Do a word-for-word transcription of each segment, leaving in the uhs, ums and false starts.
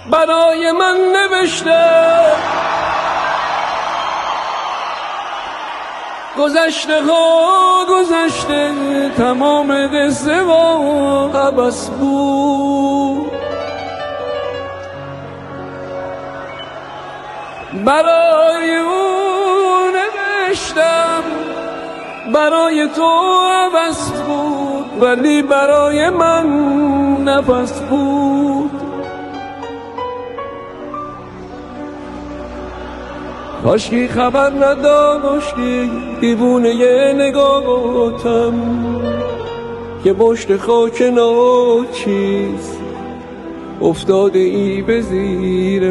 برای من نوشته، گذشته ها گذشته تمام قصه و عبث بود. برای اون نوشتم، برای تو عبث بود، ولی برای من نفس بود. کاشکی خبر نداشتی دیوونه ی نگاهتم که پشت خاک ناچیز افتاده ای به زیر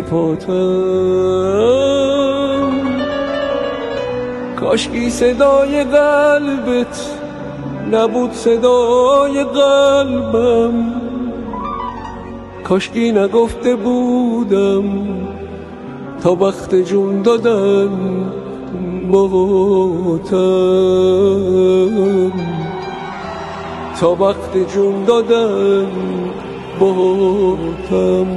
پاتم. کاشکی صدای قلبت نبود صدای قلبم، کاشکی نگفته بودم تا وقت جون دادن باهاتم، تا وقت جون دادن باهاتم.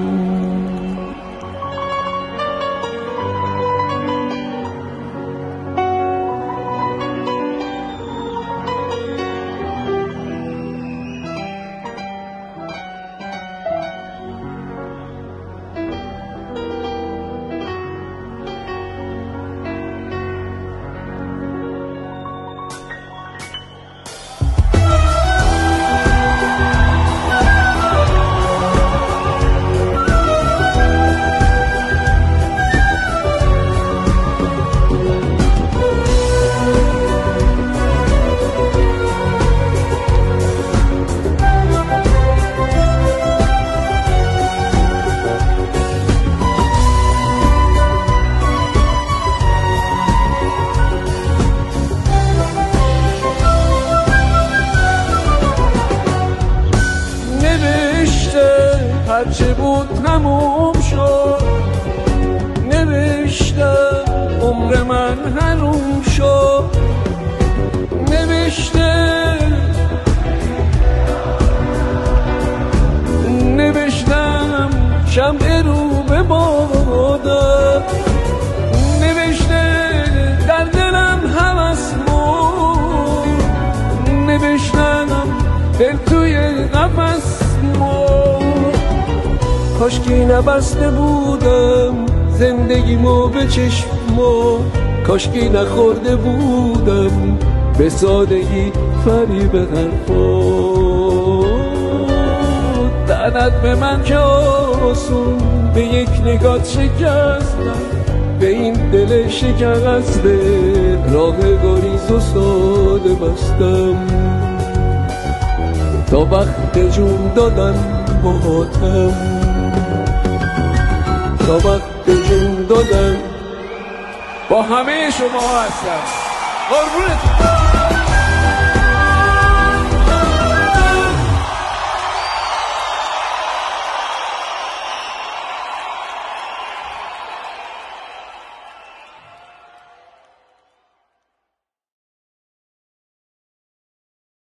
هرچه بود تموم شد، نوشتم عمر من حروم شد، نوشته نوشتم شمع رو به بادم، نوشته در دلم هوس مرد، نوشتم دل توی قفس مرد. کاشکی نبسته بودم زندگیمو به چشمو، کاشکی نخورده بودم به سادگی فریب حرفات. لعنت به من که آسون به یک نگات شکستم، به این دل شکسته راه گریز و ساده بستم، تا وقت جون دادن باهاتم، تا وقت جون دادن با همه شما هستم. قربونتون.